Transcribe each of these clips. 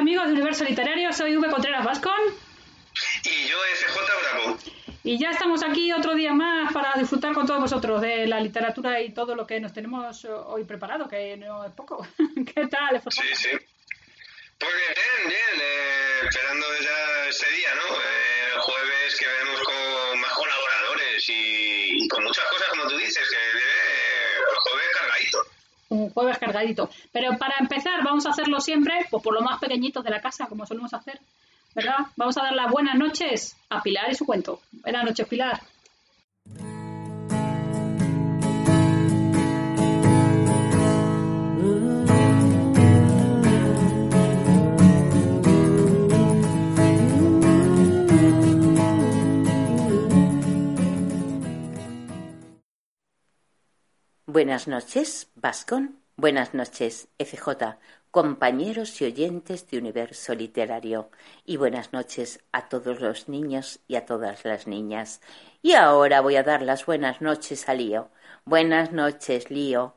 amigos de Universo Literario, soy V. Contreras Vascon. Y yo, FJ Bravo. Y ya estamos aquí otro día más para disfrutar con todos vosotros de la literatura y todo lo que nos tenemos hoy preparado, que no es poco. ¿Qué tal, FJ? Sí. Pues bien. Esperando ya este día, ¿no? El jueves que veremos con más colaboradores y con muchas cosas, como tú dices, que el jueves cargadito. Un jueves cargadito. Pero para empezar, vamos a hacerlo siempre, pues por lo más pequeñitos de la casa, como solemos hacer, ¿verdad? Vamos a dar las buenas noches a Pilar y su cuento. Buenas noches, Pilar. Buenas noches, Vascon. Buenas noches, FJ, compañeros y oyentes de Universo Literario. Y buenas noches a todos los niños y a todas las niñas. Y ahora voy a dar las buenas noches a Lío. Buenas noches, Lío.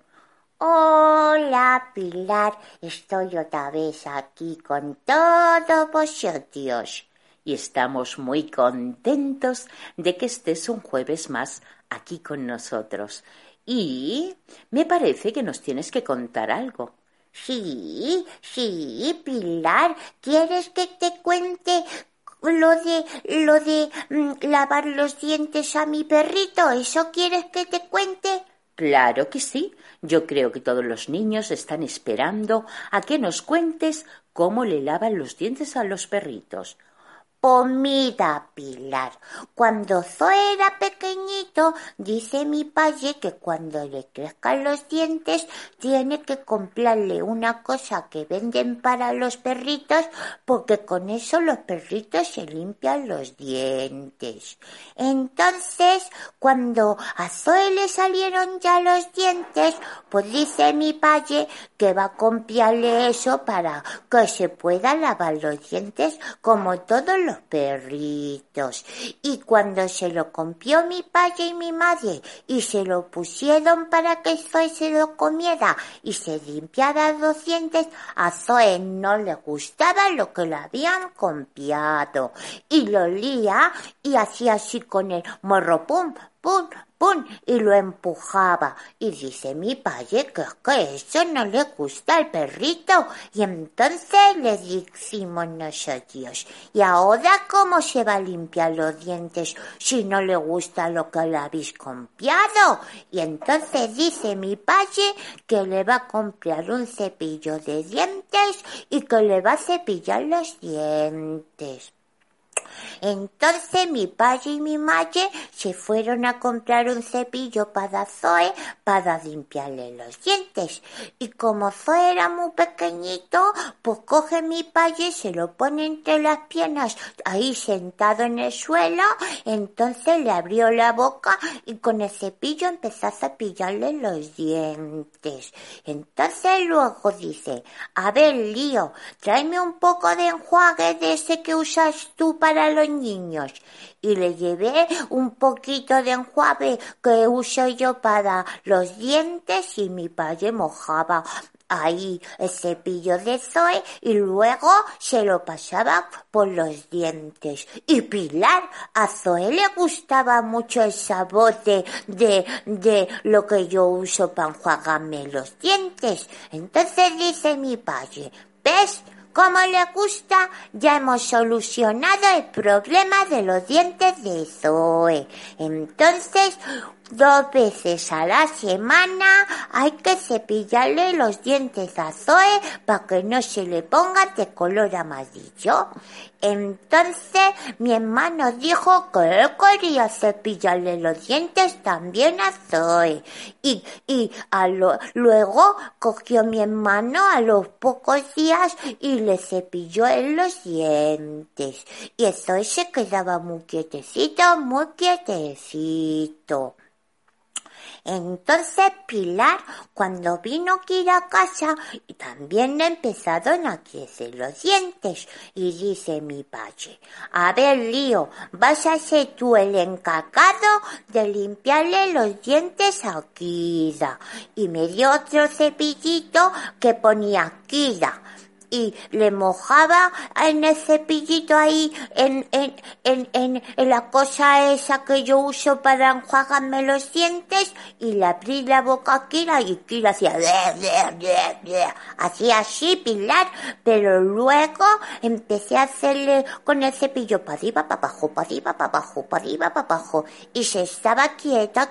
Hola, Pilar. Estoy otra vez aquí con todos vosotros. Y estamos muy contentos de que estés un jueves más aquí con nosotros. Y me parece que nos tienes que contar algo. Sí, Pilar. ¿Quieres que te cuente lo de lavar los dientes a mi perrito? ¿Eso quieres que te cuente? Claro que sí. Yo creo que todos los niños están esperando a que nos cuentes cómo le lavan los dientes a los perritos. Pues mira, Pilar, cuando Zoe era pequeñito, dice mi padre que cuando le crezcan los dientes tiene que comprarle una cosa que venden para los perritos, porque con eso los perritos se limpian los dientes. Entonces, cuando a Zoe le salieron ya los dientes, pues dice mi padre que va a comprarle eso para que se pueda lavar los dientes como todos los perritos. Y cuando se lo compró mi padre y mi madre y se lo pusieron para que Zoe se lo comiera y se limpiara los dientes, a Zoe no le gustaba lo que le habían comprado y lo olía y hacía así con el morro, pum, pum, pum, y lo empujaba. Y dice mi padre que eso no le gusta al perrito. Y entonces le decimos nosotros, ¿y ahora cómo se va a limpiar los dientes si no le gusta lo que le habéis comprado? Y entonces dice mi padre que le va a comprar un cepillo de dientes y que le va a cepillar los dientes. Entonces mi padre y mi madre se fueron a comprar un cepillo para Zoe para limpiarle los dientes. Y como Zoe era muy pequeñito, pues coge mi padre, se lo pone entre las piernas, ahí sentado en el suelo, entonces le abrió la boca y con el cepillo empezó a cepillarle los dientes. Entonces luego dice, a ver, Lío, tráeme un poco de enjuague de ese que usas tú para los niños. Y le llevé un poquito de enjuague que uso yo para los dientes y mi padre mojaba ahí el cepillo de Zoe y luego se lo pasaba por los dientes. Y Pilar, a Zoe le gustaba mucho el sabor de lo que yo uso para enjuagarme los dientes. Entonces dice mi padre, ¿ves? Como le gusta, ya hemos solucionado el problema de los dientes de Zoe. Entonces, 2 veces a la semana hay que cepillarle los dientes a Zoe para que no se le ponga de color amarillo. Entonces mi hermano dijo que él quería cepillarle los dientes también a Zoe. Luego cogió mi hermano a los pocos días y le cepilló en los dientes. Y Zoe se quedaba muy quietecito, muy quietecito. Entonces Pilar, cuando vino que ir a casa, también le empezaron a crecer los dientes. Y dice mi padre, a ver, Lío, vas a ser tú el encargado de limpiarle los dientes a Kira. Y me dio otro cepillito que ponía Kira. y le mojaba en el cepillito ahí, en la cosa esa que yo uso para enjuagarme los dientes, y le abrí la boca a Kira y Kira hacía hacía así, Pilar, pero luego empecé a hacerle con el cepillo para arriba, para abajo, para arriba, para abajo, para arriba, para abajo, y se estaba quieta.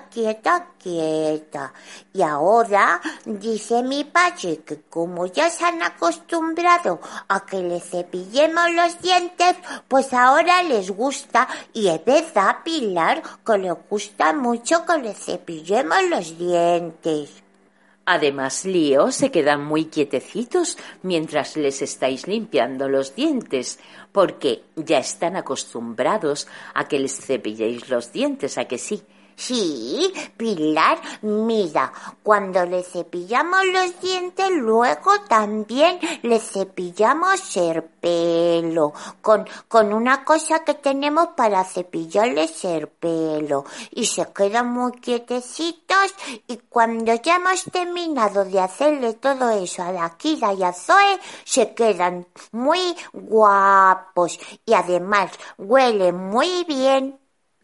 Y ahora dice mi padre que como ya se han acostumbrado a que le cepillemos los dientes, pues ahora les gusta, y es verdad, Pilar, que les gusta mucho que le cepillemos los dientes. Además, Lío, se quedan muy quietecitos mientras les estáis limpiando los dientes, porque ya están acostumbrados a que les cepilléis los dientes, ¿a que sí? Sí, Pilar, mira, cuando le cepillamos los dientes, luego también le cepillamos el pelo, con una cosa que tenemos para cepillarles el pelo, y se quedan muy quietecitos, y cuando ya hemos terminado de hacerle todo eso a la Kira y a Zoe, se quedan muy guapos, y además huelen muy bien.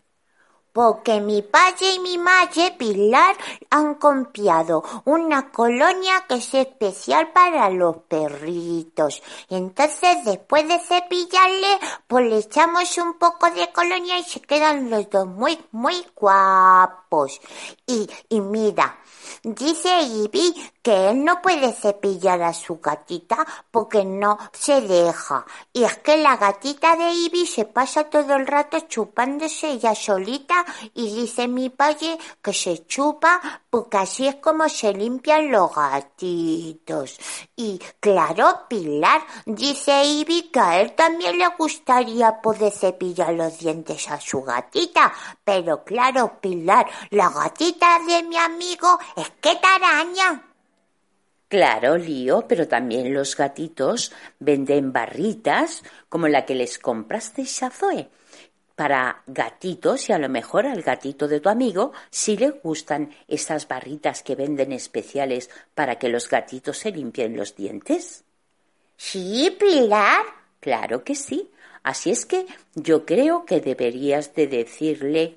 Porque mi padre y mi madre, Pilar, han comprado una colonia que es especial para los perritos. Entonces, después de cepillarle, pues le echamos un poco de colonia y se quedan los dos muy, muy guapos. Y mira, dice Ivy que él no puede cepillar a su gatita porque no se deja. Y es que la gatita de Ivy se pasa todo el rato chupándose ella solita, y dice mi padre que se chupa porque así es como se limpian los gatitos. Y claro, Pilar, dice Ivy que a él también le gustaría poder cepillar los dientes a su gatita. Pero claro, Pilar, la gatita de mi amigo es que taraña. Claro, Lío, pero también los gatitos venden barritas como la que les comprasteis a Zoe para gatitos, y a lo mejor al gatito de tu amigo sí le gustan esas barritas que venden especiales para que los gatitos se limpien los dientes. Sí, Pilar. Claro que sí. Así es que yo creo que deberías de decirle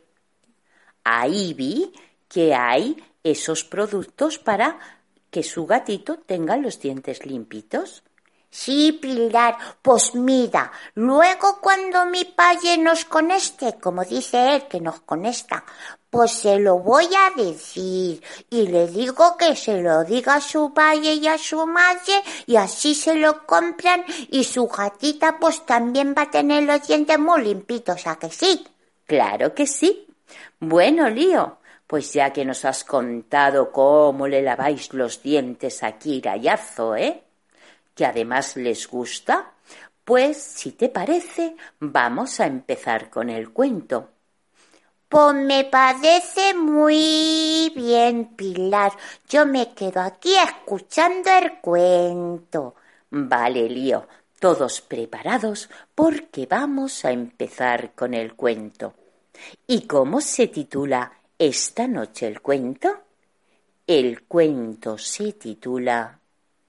a Ivy que hay esos productos para que su gatito tenga los dientes limpitos. Sí, Pilar, pues mira, luego cuando mi padre nos conecte, como dice él que nos conecta, pues se lo voy a decir, y le digo que se lo diga a su padre y a su madre, y así se lo compran, y su gatita pues también va a tener los dientes muy limpitos, ¿a que sí? Claro que sí. Bueno, Lío, pues ya que nos has contado cómo le laváis los dientes a Kira y a Zoe, que además les gusta, pues si te parece, vamos a empezar con el cuento. Pues me parece muy bien, Pilar. Yo me quedo aquí escuchando el cuento. Vale, Lío, todos preparados porque vamos a empezar con el cuento. ¿Y cómo se titula esta noche el cuento? El cuento se titula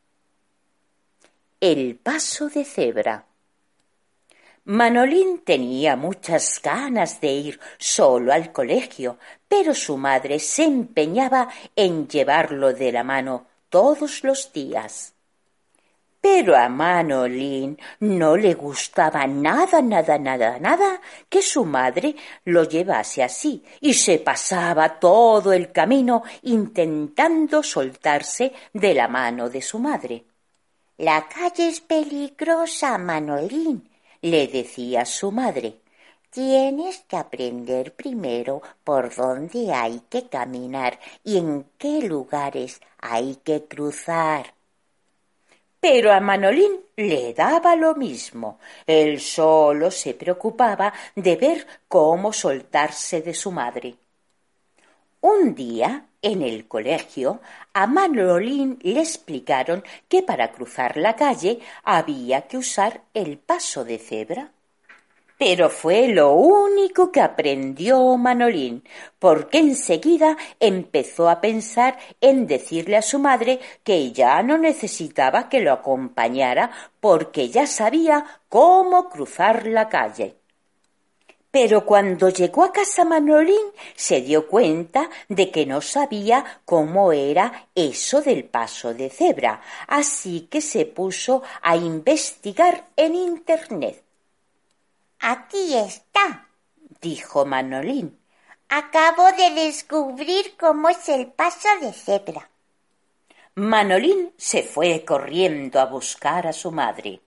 El paso de cebra. Manolín tenía muchas ganas de ir solo al colegio, pero su madre se empeñaba en llevarlo de la mano todos los días. Pero a Manolín no le gustaba nada que su madre lo llevase así, y se pasaba todo el camino intentando soltarse de la mano de su madre. La calle es peligrosa, Manolín, le decía su madre. Tienes que aprender primero por dónde hay que caminar y en qué lugares hay que cruzar. Pero a Manolín le daba lo mismo. Él solo se preocupaba de ver cómo soltarse de su madre. Un día, en el colegio, a Manolín le explicaron que para cruzar la calle había que usar el paso de cebra. Pero fue lo único que aprendió Manolín, porque enseguida empezó a pensar en decirle a su madre que ya no necesitaba que lo acompañara porque ya sabía cómo cruzar la calle. Pero cuando llegó a casa Manolín se dio cuenta de que no sabía cómo era eso del paso de cebra, así que se puso a investigar en Internet. Aquí está, Dijo Manolín. acabo de descubrir cómo es el paso de cebra. Manolín se fue corriendo a buscar a su madre.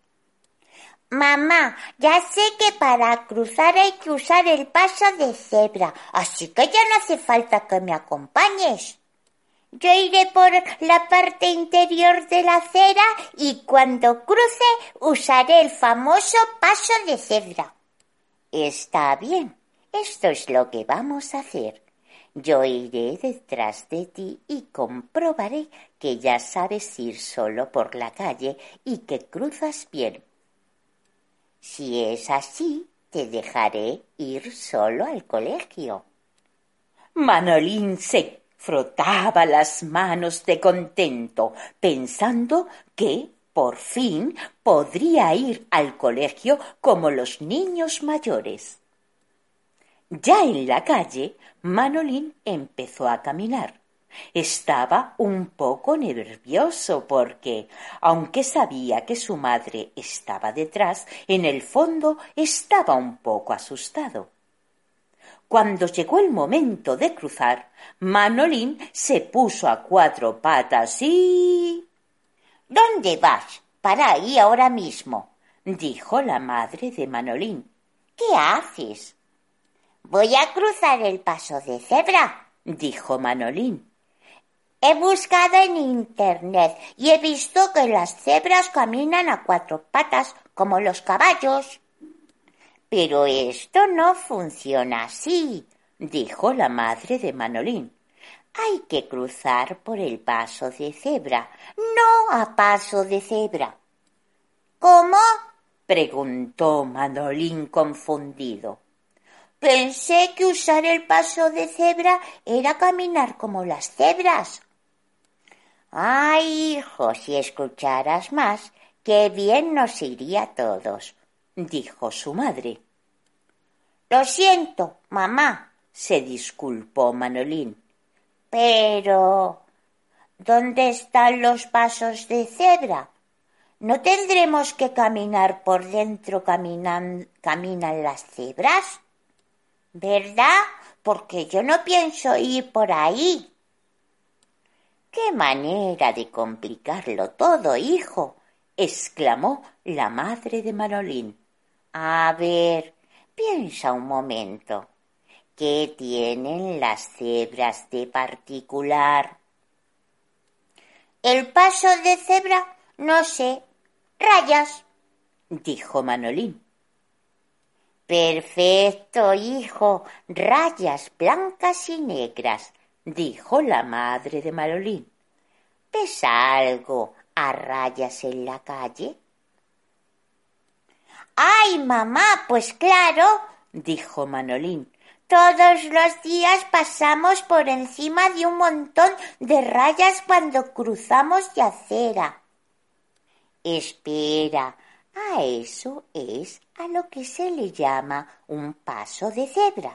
Mamá, ya sé que para cruzar hay que usar el paso de cebra, así que ya no hace falta que me acompañes. Yo iré por la parte interior de la acera y cuando cruce usaré el famoso paso de cebra. Está bien, esto es lo que vamos a hacer. Yo iré detrás de ti y comprobaré que ya sabes ir solo por la calle y que cruzas bien. Si es así, te dejaré ir solo al colegio. Manolín se frotaba las manos de contento, pensando que, por fin, podría ir al colegio como los niños mayores. Ya en la calle, Manolín empezó a caminar. Estaba un poco nervioso porque, aunque sabía que su madre estaba detrás, en el fondo estaba un poco asustado. Cuando llegó el momento de cruzar, Manolín se puso a cuatro patas y... ¿Dónde vas? Para ahí ahora mismo, dijo la madre de Manolín. ¿Qué haces? Voy a cruzar el paso de cebra, dijo Manolín. He buscado en Internet y he visto que las cebras caminan a cuatro patas, como los caballos. Pero esto no funciona así, dijo la madre de Manolín. Hay que cruzar por el paso de cebra, no a paso de cebra. ¿Cómo? Preguntó Manolín confundido. Pensé que usar el paso de cebra era caminar como las cebras. Ay, hijo, si escucharas más, qué bien nos iría a todos, dijo su madre. Lo siento, mamá, se disculpó Manolín. Pero, ¿dónde están los pasos de cebra? ¿No tendremos que caminar por dentro caminan las cebras? ¿Verdad? Porque yo no pienso ir por ahí. ¡Qué manera de complicarlo todo, hijo! exclamó la madre de Manolín. A ver, piensa un momento. ¿Qué tienen las cebras de particular? El paso de cebra, no sé, rayas, dijo Manolín. Perfecto, hijo, rayas blancas y negras, dijo la madre de Manolín. ¿Ves algo a rayas en la calle? ¡Ay, mamá! Pues claro, dijo Manolín. Todos los días pasamos por encima de un montón de rayas cuando cruzamos de acera. Espera, a eso es a lo que se le llama un paso de cebra.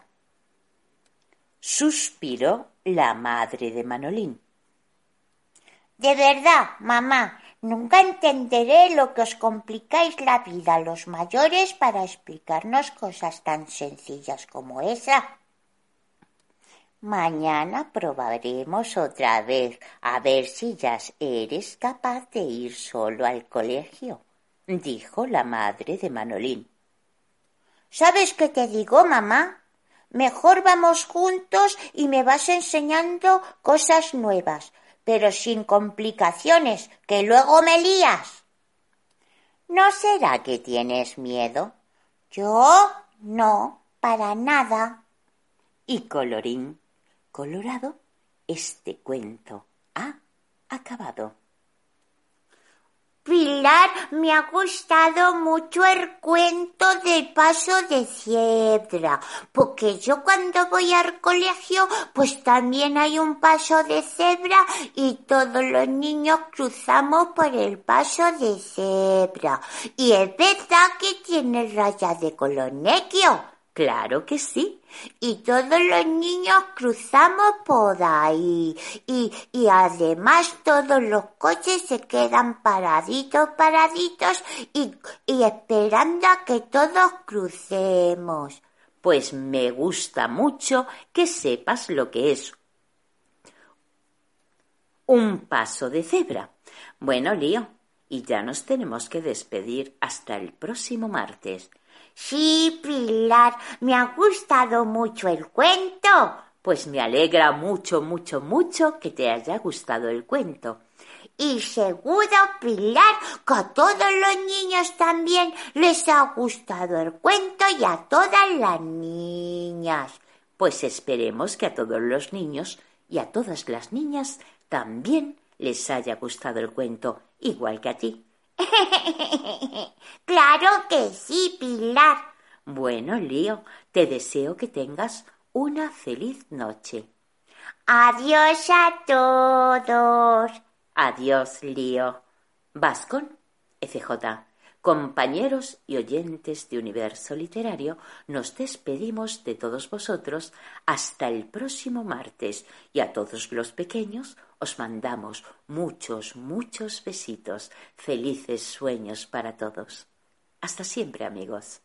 Suspiró la madre de Manolín. De verdad, mamá, nunca entenderé lo que os complicáis la vida a los mayores para explicarnos cosas tan sencillas como esa. Mañana probaremos otra vez a ver si ya eres capaz de ir solo al colegio, dijo la madre de Manolín. ¿Sabes qué te digo, mamá? Mejor vamos juntos y me vas enseñando cosas nuevas, pero sin complicaciones, que luego me lías. ¿No será que tienes miedo? Yo no, para nada. Y colorín colorado, este cuento ha acabado. Pilar, me ha gustado mucho el cuento del paso de cebra, porque yo cuando voy al colegio, pues también hay un paso de cebra y todos los niños cruzamos por el paso de cebra. Y es verdad que tiene rayas de color negro. Claro que sí. Y todos los niños cruzamos por ahí. Y además todos los coches se quedan paraditos y esperando a que todos crucemos. Pues me gusta mucho que sepas lo que es un paso de cebra. Bueno, Lío, y ya nos tenemos que despedir hasta el próximo martes. Sí, Pilar, me ha gustado mucho el cuento. Pues me alegra mucho, mucho, mucho que te haya gustado el cuento. Y seguro, Pilar, que a todos los niños también les ha gustado el cuento y a todas las niñas. Pues esperemos que a todos los niños y a todas las niñas también les haya gustado el cuento, igual que a ti. Claro que sí, Pilar. Bueno, Lío, te deseo que tengas una feliz noche. Adiós a todos. Adiós, Lío. Vascon, FJ. Compañeros y oyentes de Universo Literario, nos despedimos de todos vosotros hasta el próximo martes y a todos los pequeños os mandamos muchos, muchos besitos. Felices sueños para todos. Hasta siempre, amigos.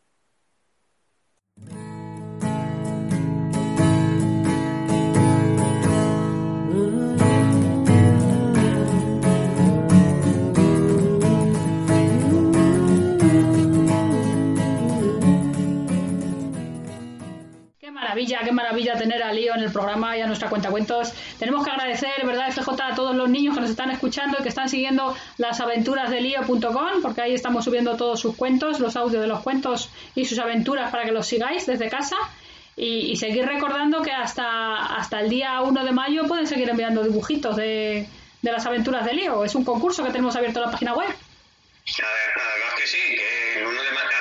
Qué maravilla tener a Lío en el programa y a nuestra cuentacuentos. Tenemos que agradecer, ¿verdad, FJ, a todos los niños que nos están escuchando y que están siguiendo las aventuras de Lío.com, porque ahí estamos subiendo todos sus cuentos, los audios de los cuentos y sus aventuras para que los sigáis desde casa. Y seguir recordando que hasta el día 1 de mayo pueden seguir enviando dibujitos de las aventuras de Lío. Es un concurso que tenemos abierto en la página web. Además que sí, que el 1 de mayo,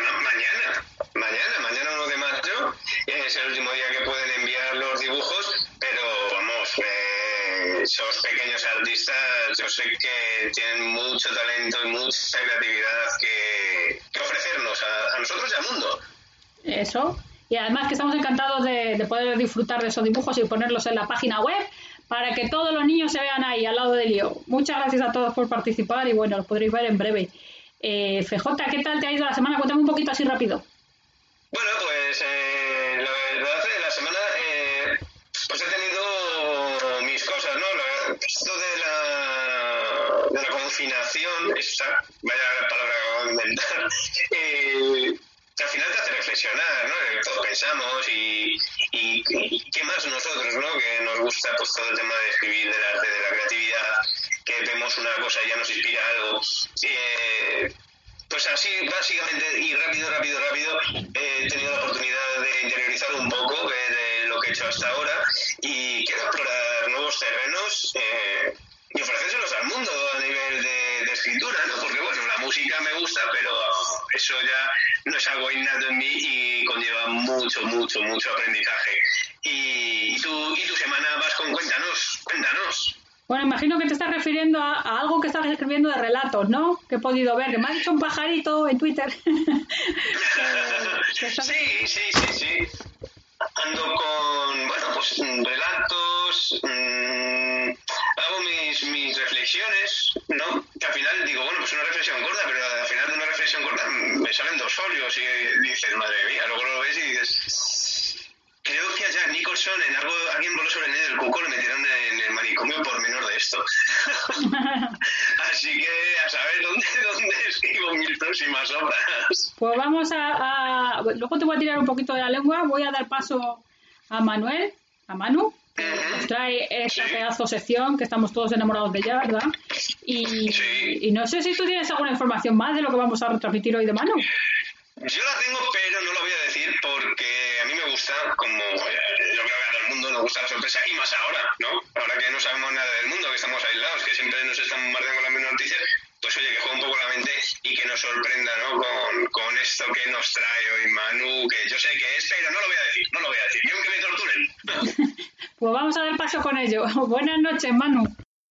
mañana 1 de mayo, es el último día que pueden enviar los dibujos, pero vamos, esos pequeños artistas yo sé que tienen mucho talento y mucha creatividad que ofrecernos a nosotros y al mundo. Eso, y además que estamos encantados de poder disfrutar de esos dibujos y ponerlos en la página web para que todos los niños se vean ahí al lado de Lío. Muchas gracias a todos por participar y bueno, los podréis ver en breve. FJ, ¿qué tal te ha ido la semana? Cuéntame un poquito así rápido. Bueno, pues la verdad de la semana pues he tenido mis cosas, ¿no? Esto de la confinación, esa, vaya palabra que acabo de inventar, al final te hace reflexionar, ¿no? Todos pensamos y qué más nosotros, ¿no? Que nos gusta pues todo el tema de escribir, del arte, de la creatividad, que vemos una cosa y ya nos inspira algo. Pues así, básicamente, y rápido, he tenido la oportunidad de interiorizar un poco de lo que he hecho hasta ahora y quiero explorar nuevos terrenos y ofrecérselos al mundo a nivel de escritura, ¿no? Porque, bueno, la música me gusta, pero eso ya no es algo innato en mí y conlleva mucho aprendizaje. ¿Y tu semana, Vascon? Cuéntanos. Bueno, imagino que te estás refiriendo a algo que estás escribiendo de relatos, ¿no? Que he podido ver, que me ha dicho un pajarito en Twitter. Sí. Ando con, bueno, pues relatos, hago mis reflexiones, ¿no? Que al final digo, bueno, pues una reflexión corta, pero al final de una reflexión corta me salen 2 folios y dices, madre mía, luego lo ves y dices... Creo que a Jack Nicholson alguien voló sobre el nido del cuco, le metieron en el manicomio por menor de esto. Así que a saber dónde escribo mis próximas obras. Pues vamos luego te voy a tirar un poquito de la lengua, voy a dar paso a Manu, que nos trae esta pedazo sección, que estamos todos enamorados de ella, ¿verdad? Y no sé si tú tienes alguna información más de lo que vamos a retransmitir hoy de Manu. Yo la tengo, pero no la voy a decir porque a mí me gusta, como yo creo que a todo el mundo nos gusta la sorpresa, y más ahora, ¿no? Ahora que no sabemos nada del mundo, que estamos aislados, que siempre nos están bombardeando con las mismas noticias, pues pues oye, que juegue un poco la mente y que nos sorprenda, ¿no? Con esto que nos trae hoy Manu, que yo sé que es, pero no lo voy a decir, ni aunque me torturen. Pues vamos a dar paso con ello. Buenas noches, Manu.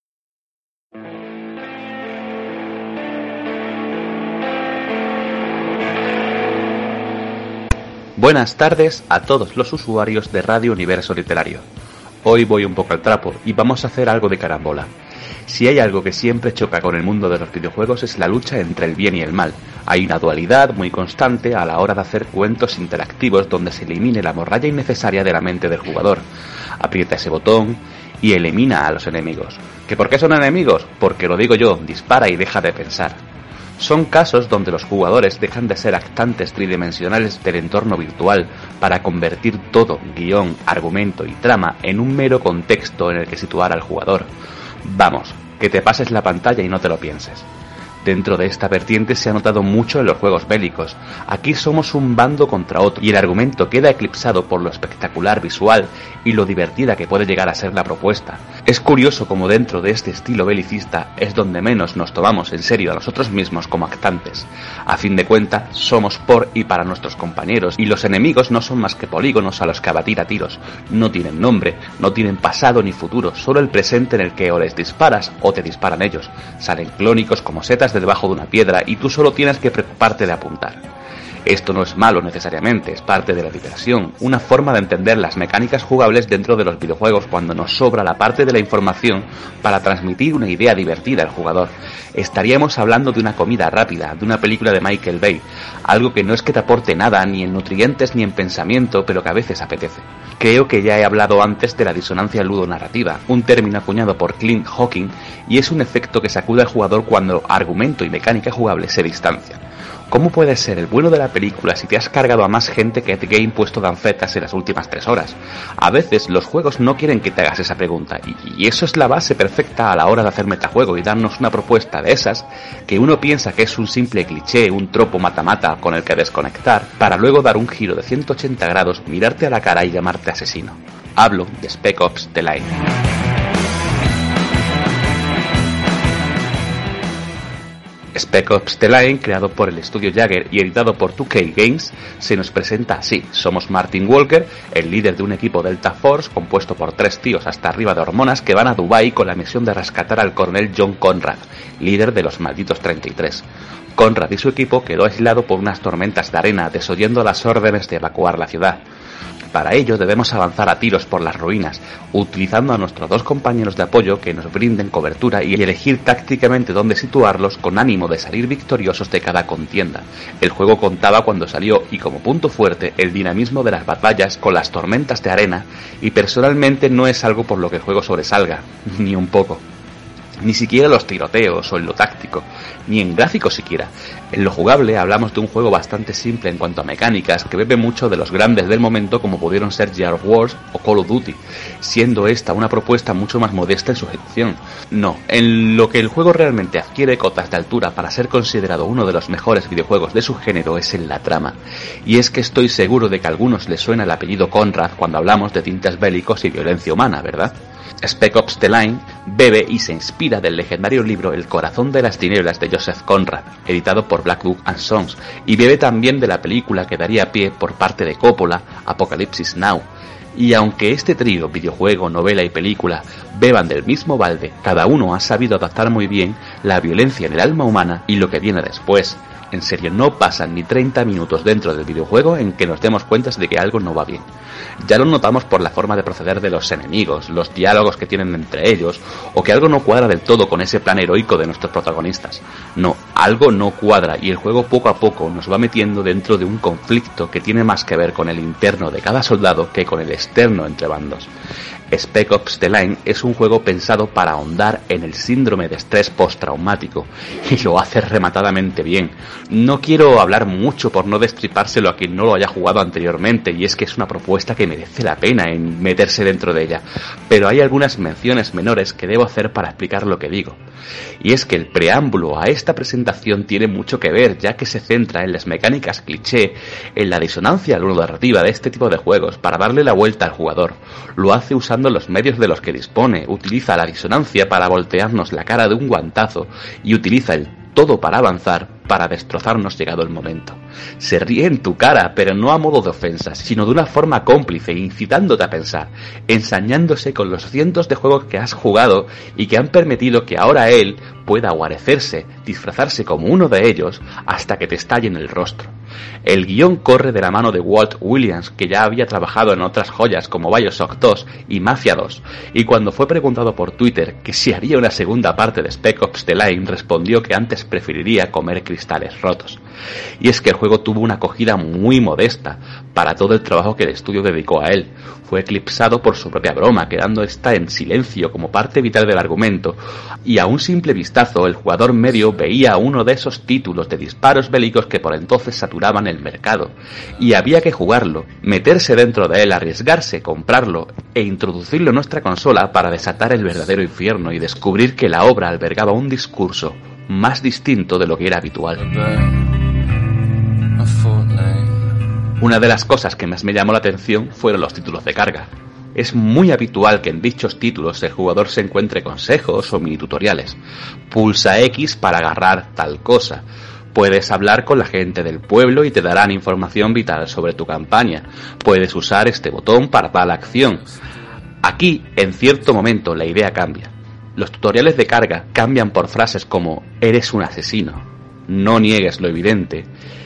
Buenas tardes a todos los usuarios de Radio Universo Literario. Hoy voy un poco al trapo y vamos a hacer algo de carambola. Si hay algo que siempre choca con el mundo de los videojuegos es la lucha entre el bien y el mal. Hay una dualidad muy constante a la hora de hacer cuentos interactivos donde se elimine la morralla innecesaria de la mente del jugador. Aprieta ese botón y elimina a los enemigos. ¿Que por qué son enemigos? Porque lo digo yo, dispara y deja de pensar. Son casos donde los jugadores dejan de ser actantes tridimensionales del entorno virtual para convertir todo, guión, argumento y trama en un mero contexto en el que situar al jugador. Vamos, que te pases la pantalla y no te lo pienses. Dentro de esta vertiente se ha notado mucho en los juegos bélicos. Aquí somos un bando contra otro y el argumento queda eclipsado por lo espectacular visual y lo divertida que puede llegar a ser la propuesta. Es curioso como dentro de este estilo belicista es donde menos nos tomamos en serio a nosotros mismos como actantes. A fin de cuentas, somos por y para nuestros compañeros y los enemigos no son más que polígonos a los que abatir a tiros. No tienen nombre, no tienen pasado ni futuro, solo el presente en el que o les disparas o te disparan ellos. Salen clónicos como setas de debajo de una piedra y tú solo tienes que preocuparte de apuntar. Esto no es malo necesariamente, es parte de la diversión, una forma de entender las mecánicas jugables dentro de los videojuegos cuando nos sobra la parte de la información para transmitir una idea divertida al jugador. Estaríamos hablando de una comida rápida, de una película de Michael Bay, algo que no es que te aporte nada ni en nutrientes ni en pensamiento, pero que a veces apetece. Creo que ya he hablado antes de la disonancia ludonarrativa, un término acuñado por Clint Hawking, y es un efecto que sacude al jugador cuando argumento y mecánica jugable se distancian. ¿Cómo puedes ser el bueno de la película si te has cargado a más gente que Ed Gein puesto de anfetas en las últimas 3 horas? A veces los juegos no quieren que te hagas esa pregunta y eso es la base perfecta a la hora de hacer metajuego y darnos una propuesta de esas que uno piensa que es un simple cliché, un tropo mata-mata con el que desconectar, para luego dar un giro de 180 grados, mirarte a la cara y llamarte asesino. Hablo de Spec Ops: The Line. Spec Ops: The Line, creado por el estudio Jagger y editado por 2K Games, se nos presenta así. Somos Martin Walker, el líder de un equipo Delta Force compuesto por 3 tíos hasta arriba de hormonas que van a Dubái con la misión de rescatar al coronel John Conrad, líder de los malditos 33. Conrad y su equipo quedó aislado por unas tormentas de arena, desoyendo las órdenes de evacuar la ciudad. Para ello debemos avanzar a tiros por las ruinas, utilizando a nuestros 2 compañeros de apoyo que nos brinden cobertura y elegir tácticamente dónde situarlos con ánimo de salir victoriosos de cada contienda. El juego contaba cuando salió y como punto fuerte el dinamismo de las batallas con las tormentas de arena y personalmente no es algo por lo que el juego sobresalga, ni un poco. Ni siquiera los tiroteos o en lo táctico, ni en gráficos siquiera. En lo jugable hablamos de un juego bastante simple en cuanto a mecánicas, que bebe mucho de los grandes del momento como pudieron ser Gears of War o Call of Duty, siendo esta una propuesta mucho más modesta en su ejecución. No, en lo que el juego realmente adquiere cotas de altura para ser considerado uno de los mejores videojuegos de su género es en la trama. Y es que estoy seguro de que a algunos les suena el apellido Conrad cuando hablamos de tintes bélicos y violencia humana, ¿verdad? Spec Ops: The Line bebe y se inspira del legendario libro El corazón de las tinieblas de Joseph Conrad, editado por Black Book and Sons, y bebe también de la película que daría pie por parte de Coppola, Apocalypse Now. Y aunque este trío, videojuego, novela y película, beban del mismo balde, cada uno ha sabido adaptar muy bien la violencia en el alma humana y lo que viene después. En serio, no pasan ni 30 minutos dentro del videojuego en que nos demos cuenta de que algo no va bien. Ya lo notamos por la forma de proceder de los enemigos, los diálogos que tienen entre ellos, o que algo no cuadra del todo con ese plan heroico de nuestros protagonistas. No, algo no cuadra y el juego poco a poco nos va metiendo dentro de un conflicto que tiene más que ver con el interno de cada soldado que con el externo entre bandos. Spec Ops: The Line es un juego pensado para ahondar en el síndrome de estrés postraumático y lo hace rematadamente bien. No quiero hablar mucho por no destripárselo a quien no lo haya jugado anteriormente, y es que es una propuesta que merece la pena en meterse dentro de ella, pero hay algunas menciones menores que debo hacer para explicar lo que digo. Y es que el preámbulo a esta presentación tiene mucho que ver, ya que se centra en las mecánicas cliché, en la disonancia ludonarrativa de este tipo de juegos para darle la vuelta al jugador. Lo hace usando los medios de los que dispone, utiliza la disonancia para voltearnos la cara de un guantazo y utiliza el todo para avanzar, para destrozarnos llegado el momento. Se ríe en tu cara, pero no a modo de ofensas, sino de una forma cómplice, incitándote a pensar, ensañándose con los cientos de juegos que has jugado y que han permitido que ahora él pueda guarecerse, disfrazarse como uno de ellos, hasta que te estalle en el rostro. El guión corre de la mano de Walt Williams, que ya había trabajado en otras joyas como Bioshock 2 y Mafia 2, y cuando fue preguntado por Twitter que si haría una segunda parte de Spec Ops The Line, respondió que antes preferiría comer cristales rotos. Y es que el juego tuvo una acogida muy modesta para todo el trabajo que el estudio dedicó a él. Fue eclipsado por su propia broma, quedando esta en silencio como parte vital del argumento, y a un simple vistazo el jugador medio veía uno de esos títulos de disparos bélicos que por entonces saturaban el mercado, y había que jugarlo, meterse dentro de él, arriesgarse, comprarlo e introducirlo en nuestra consola para desatar el verdadero infierno y descubrir que la obra albergaba un discurso más distinto de lo que era habitual. Una de las cosas que más me llamó la atención fueron los títulos de carga. Es muy habitual que en dichos títulos el jugador se encuentre consejos o mini tutoriales. Pulsa X para agarrar tal cosa. Puedes hablar con la gente del pueblo y te darán información vital sobre tu campaña. Puedes usar este botón para tal acción. Aquí, en cierto momento, la idea cambia. Los tutoriales de carga cambian por frases como «eres un asesino», «no niegues lo evidente»,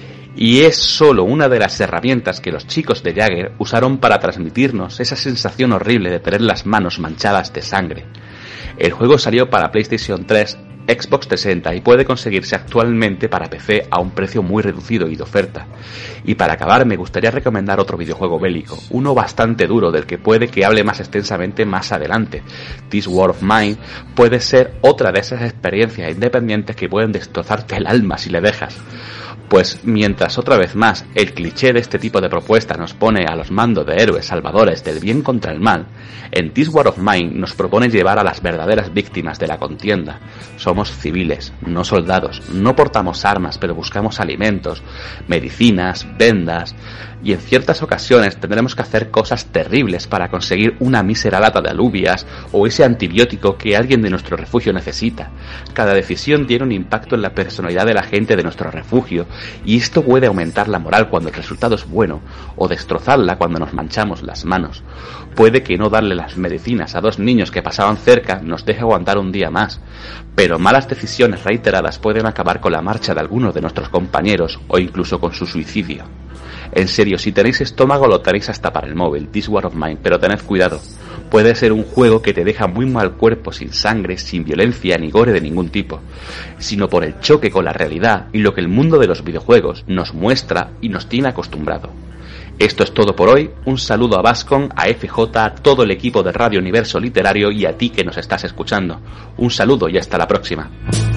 y es solo una de las herramientas que los chicos de Jagger usaron para transmitirnos esa sensación horrible de tener las manos manchadas de sangre. El juego salió para PlayStation 3, Xbox 360 y puede conseguirse actualmente para PC a un precio muy reducido y de oferta. Y para acabar me gustaría recomendar otro videojuego bélico, uno bastante duro del que puede que hable más extensamente más adelante. This War of Mine puede ser otra de esas experiencias independientes que pueden destrozarte el alma si le dejas. Pues mientras otra vez más el cliché de este tipo de propuesta nos pone a los mandos de héroes salvadores del bien contra el mal, en This War of Mine nos propone llevar a las verdaderas víctimas de la contienda. Somos civiles, no soldados, no portamos armas, pero buscamos alimentos, medicinas, vendas, y en ciertas ocasiones tendremos que hacer cosas terribles para conseguir una mísera lata de alubias o ese antibiótico que alguien de nuestro refugio necesita. Cada decisión tiene un impacto en la personalidad de la gente de nuestro refugio, y esto puede aumentar la moral cuando el resultado es bueno, o destrozarla cuando nos manchamos las manos. Puede que no darle las medicinas a 2 niños que pasaban cerca nos deje aguantar un día más, pero malas decisiones reiteradas pueden acabar con la marcha de algunos de nuestros compañeros o incluso con su suicidio. En serio, si tenéis estómago lo tenéis hasta para el móvil, This War of Mine, pero tened cuidado. Puede ser un juego que te deja muy mal cuerpo, sin sangre, sin violencia ni gore de ningún tipo, sino por el choque con la realidad y lo que el mundo de los videojuegos nos muestra y nos tiene acostumbrado. Esto es todo por hoy, un saludo a Vascon, a FJ, a todo el equipo de Radio Universo Literario y a ti que nos estás escuchando. Un saludo y hasta la próxima.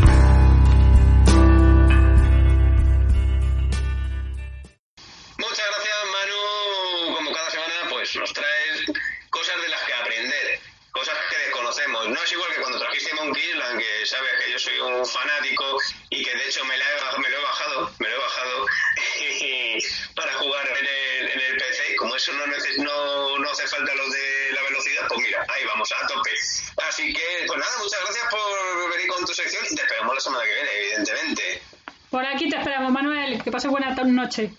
Nos traes cosas de las que aprender, cosas que desconocemos. No es igual que cuando trajiste Monkey Island, que sabes que yo soy un fanático y que de hecho me lo he bajado para jugar en el PC. Como eso no hace falta lo de la velocidad, pues mira, ahí vamos, a tope. Así que, pues nada, muchas gracias por venir con tu sección y te esperamos la semana que viene, evidentemente. Por aquí te esperamos, Manuel. Que pases buena noche.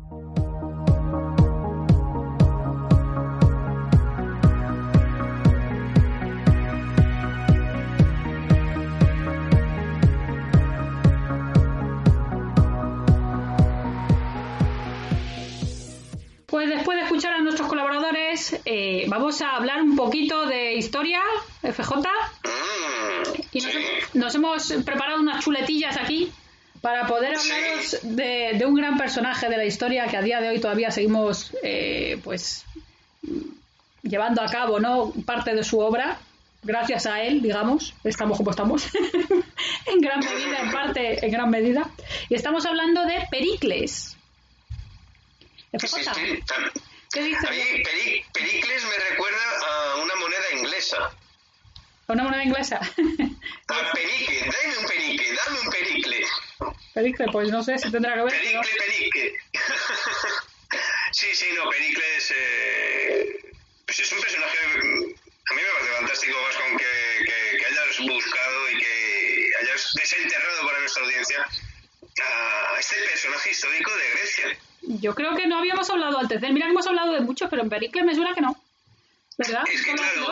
Pues después de escuchar a nuestros colaboradores, vamos a hablar un poquito de historia, FJ. Y nos hemos preparado unas chuletillas aquí para poder hablaros de un gran personaje de la historia que a día de hoy todavía seguimos pues llevando a cabo, ¿no?, parte de su obra. Gracias a él, digamos, estamos como estamos, en gran medida. Y estamos hablando de Pericles. Sí. ¿Qué dices? A mí Pericles me recuerda a una moneda inglesa. ¿A una moneda inglesa? A penique, dame un pericle. Pericle, pues no sé si tendrá que ver. Pericle. Sí, no, Pericles pues es un personaje, a mí me parece fantástico, Vascon, que hayas buscado y que hayas desenterrado para nuestra audiencia a este personaje histórico de Grecia. Yo creo que no habíamos hablado antes de él. Mira que hemos hablado de muchos, pero en Pericles me suena que no. ¿Verdad? Es que claro,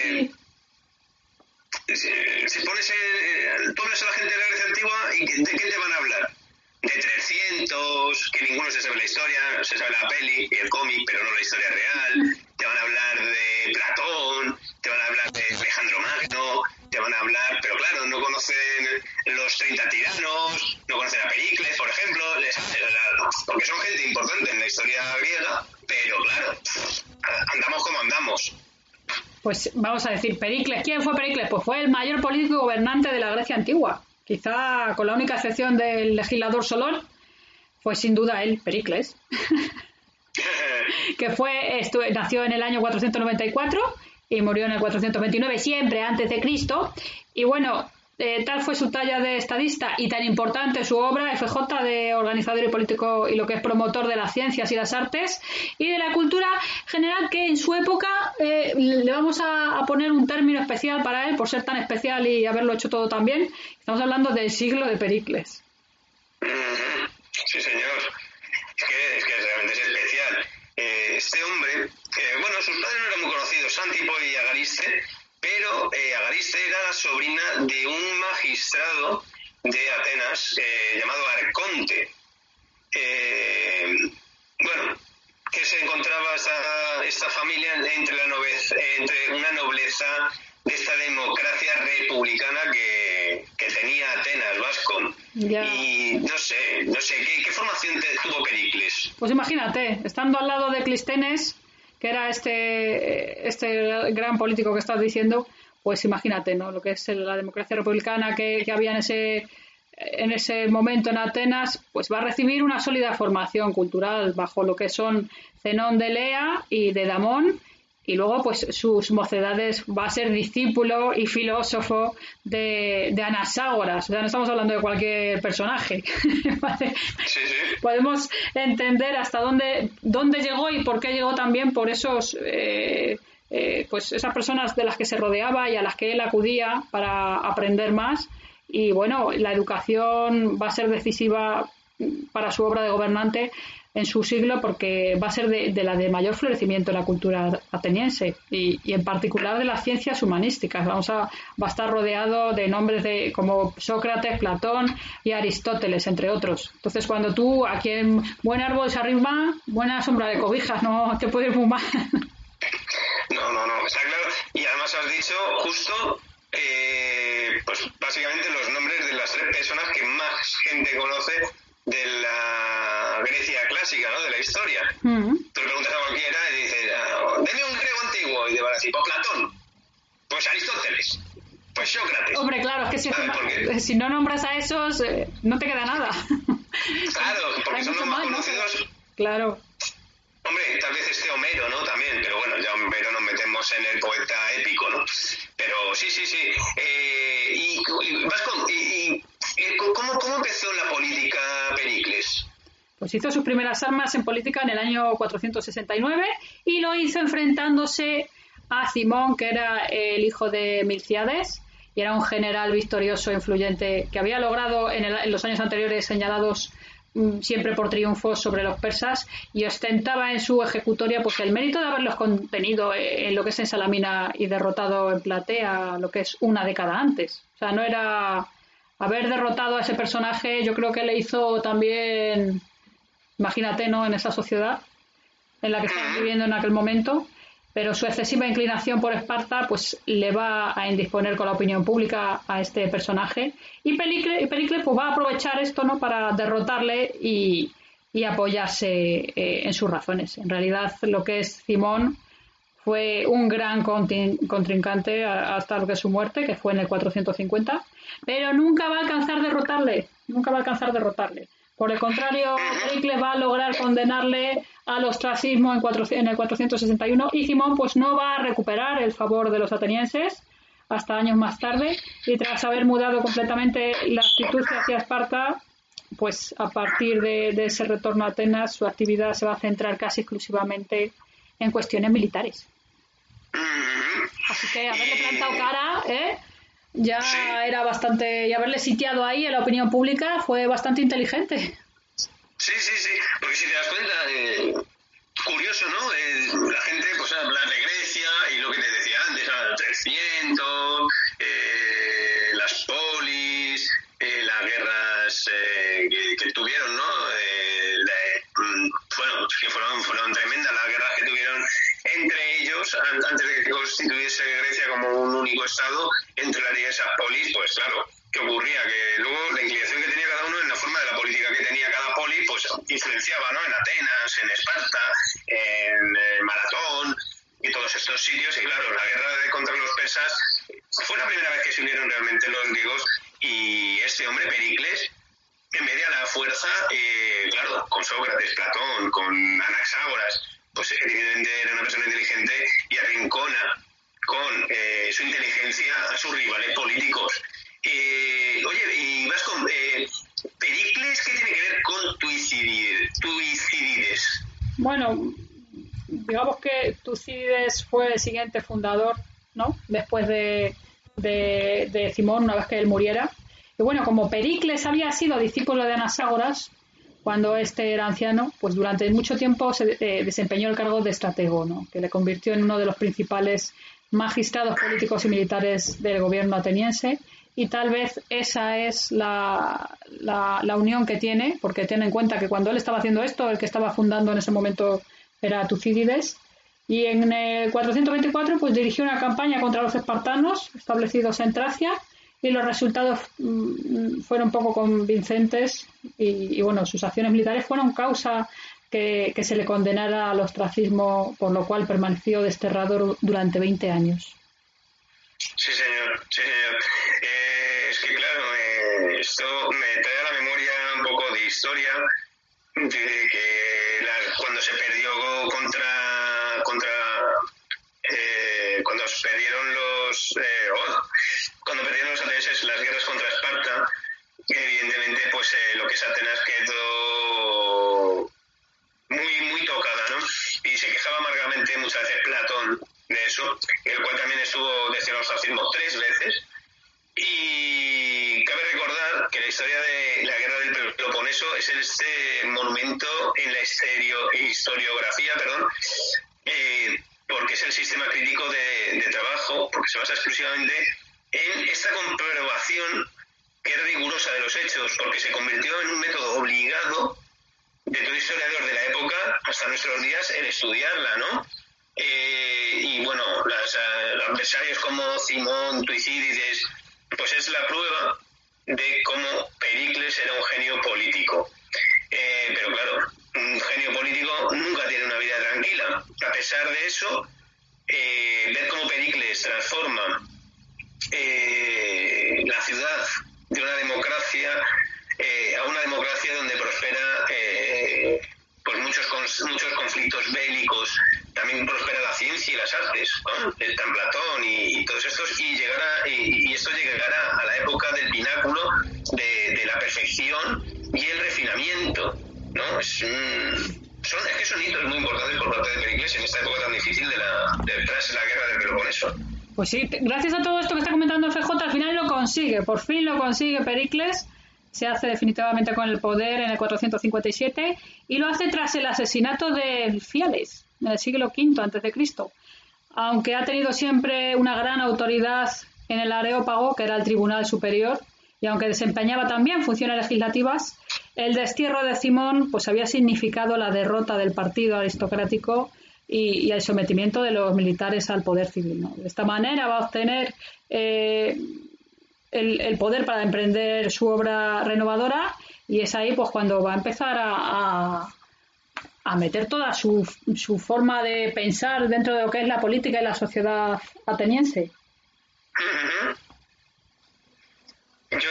si pones tú hablas a la gente de la Grecia antigua, ¿y de qué te van a hablar? De 300, que ninguno se sabe la historia, se sabe la peli y el cómic, pero no la historia real. Te van a hablar de Platón, te van a hablar de Alejandro Magno, te van a hablar, pero claro, no conocen los 30 tiranos, no conocen a Pericles, por ejemplo, porque son gente importante en la historia griega, pero claro, andamos como andamos. Pues vamos a decir, Pericles. ¿Quién fue Pericles? Pues fue el mayor político gobernante de la Grecia antigua. Quizá con la única excepción del legislador Solón, fue sin duda él, Pericles. Que nació en el año 494 y murió en el 429, siempre antes de Cristo. Y bueno, tal fue su talla de estadista y tan importante su obra, FJ, de organizador y político y lo que es promotor de las ciencias y las artes y de la cultura general, que en su época le vamos a poner un término especial para él por ser tan especial y haberlo hecho todo tan bien. Estamos hablando del siglo de Pericles. Sí, señor. Es que realmente es especial. Este hombre, bueno, sus padres no eran muy conocidos, Antipo y Agariste, pero Agariste era la sobrina de un magistrado de Atenas llamado Arconte. Bueno, que se encontraba esta familia entre una nobleza de esta democracia republicana que tenía Atenas, Vascon. Ya. Y no sé, ¿qué formación tuvo Pericles? Pues imagínate, estando al lado de Clístenes, que era este gran político que estás diciendo, pues imagínate, ¿no? Lo que es la democracia republicana que había en ese momento en Atenas, pues va a recibir una sólida formación cultural bajo lo que son Zenón de Elea y de Damón, y luego pues sus mocedades va a ser discípulo y filósofo de Anaxágoras. O sea, no estamos hablando de cualquier personaje. ¿Vale? Sí. Podemos entender hasta dónde llegó y por qué llegó también por esos pues esas personas de las que se rodeaba y a las que él acudía para aprender más. Y bueno, la educación va a ser decisiva para su obra de gobernante en su siglo, porque va a ser de la de mayor florecimiento en la cultura ateniense y en particular de las ciencias humanísticas. Va a estar rodeado de nombres como Sócrates, Platón y Aristóteles, entre otros. Entonces, cuando tú, a quien buen árbol se arrima, buena sombra de cobijas, no te puedes fumar. No, está claro. Y además has dicho justo, pues básicamente los nombres de las 3 personas que más gente conoce de la Grecia clásica, ¿no? De la historia. Tú le preguntas a cualquiera y dices, deme un griego antiguo, y te van a decir, pues Platón, pues Aristóteles, pues Sócrates. Hombre, claro, es que si no nombras a esos, no te queda nada. Claro, porque son los más conocidos. ¿No? Claro. Hombre, tal vez esté Homero, ¿no? También, pero bueno, ya Homero nos metemos en el poeta épico, ¿no? Pero sí. ¿Cómo empezó la política Pericles? Pues hizo sus primeras armas en política en el año 469 y lo hizo enfrentándose a Cimón, que era el hijo de Milcíades y era un general victorioso e influyente que había logrado en los años anteriores señalados siempre por triunfos sobre los persas, y ostentaba en su ejecutoria pues el mérito de haberlos contenido en lo que es en Salamina y derrotado en Platea lo que es una década antes. O sea, no era haber derrotado a ese personaje, yo creo que le hizo también, imagínate, ¿no?, en esa sociedad en la que estaban viviendo en aquel momento, pero su excesiva inclinación por Esparta pues le va a indisponer con la opinión pública a este personaje, y Pericles pues va a aprovechar esto, ¿no?, para derrotarle y apoyarse en sus razones. En realidad lo que es Cimón fue un gran contrincante hasta lo que es su muerte, que fue en el 450, pero nunca va a alcanzar derrotarle. Por el contrario, Pericles va a lograr condenarle al ostracismo en el 461, y Cimón pues no va a recuperar el favor de los atenienses hasta años más tarde, y tras haber mudado completamente la actitud hacia Esparta, pues a partir de ese retorno a Atenas su actividad se va a centrar casi exclusivamente en cuestiones militares. Así que haberle plantado cara ya Sí. era bastante, y haberle sitiado ahí en la opinión pública fue bastante inteligente. Sí, porque si te das cuenta, curioso, ¿no? La gente pues habla de Grecia y lo que te decía antes, a 300, las polis, las guerras que tuvieron, ¿no? Que fueron tremendas las guerras que tuvieron entre ellos antes de que constituyese Grecia como un único estado, entre las diversas polis. Pues claro, ¿qué ocurría? Que luego la inclinación que tenía cada uno en la forma de la política que tenía cada poli, pues influenciaba, ¿no? En Atenas, en Esparta, en Maratón y todos estos sitios. Y claro, la guerra contra los persas fue la primera vez que se unieron realmente los griegos, y este hombre Pericles, en medio de la fuerza, claro, con Sócrates, Platón, con Anaxágoras, pues evidentemente era una persona inteligente y arrincona con su inteligencia a sus rivales políticos. Oye, y vas con Pericles, ¿qué tiene que ver con Tucídides? Bueno, digamos que Tucídides fue el siguiente fundador, ¿no? Después de Cimón, una vez que él muriera. Y bueno, como Pericles había sido discípulo de Anaxágoras, cuando este era anciano, pues durante mucho tiempo se desempeñó el cargo de estratego, ¿no? Que le convirtió en uno de los principales magistrados políticos y militares del gobierno ateniense, y tal vez esa es la unión que tiene, porque ten en cuenta que cuando él estaba haciendo esto, el que estaba fundando en ese momento era Tucídides, y en el 424 pues dirigió una campaña contra los espartanos establecidos en Tracia, y los resultados fueron poco convincentes, y bueno, sus acciones militares fueron causa que se le condenara al ostracismo, por lo cual permaneció desterrado durante 20 años. Sí, señor. Es que claro, esto me trae a la memoria un poco de historia, de que cuando se perdió cuando perdieron los atenienses las guerras contra Esparta, evidentemente pues lo que es Atenas quedó muy tocada, ¿no? Y se quejaba amargamente muchas veces Platón de eso, el cual también estuvo destinado al ostracismo 3 veces. Y cabe recordar que la historia de la guerra del Peloponeso es este monumento en la historiografía, porque es el sistema crítico de trabajo, porque se basa exclusivamente en esta comprobación que es rigurosa de los hechos, porque se convirtió en un método obligado de todo historiador de la época hasta nuestros días el estudiarla, ¿no? Y bueno, los adversarios como Cimón, Tucídides, pues es la prueba de cómo Pericles era un genio político. Pero claro, un genio político nunca tiene una vida tranquila. A pesar de eso, ver cómo Pericles transforma la ciudad de una democracia a una democracia donde prospera pues muchos conflictos bélicos, también prospera la ciencia y las artes, ¿no? Está Platón y todos estos, y esto llegará a la época del pináculo de la perfección y el refinamiento, ¿no? Son hitos muy importantes por parte de Pericles en esta época tan difícil tras la guerra del Peloponeso. Pues sí, gracias a todo esto que está comentando FJ, al final lo consigue, por fin lo consigue Pericles, se hace definitivamente con el poder en el 457, y lo hace tras el asesinato de Fiales en el siglo V a.C. Aunque ha tenido siempre una gran autoridad en el Areópago, que era el tribunal superior, y aunque desempeñaba también funciones legislativas, el destierro de Cimón pues había significado la derrota del partido aristocrático y el sometimiento de los militares al poder civil, ¿no? De esta manera va a obtener el poder para emprender su obra renovadora, y es ahí pues cuando va a empezar a meter toda su forma de pensar dentro de lo que es la política y la sociedad ateniense. Yo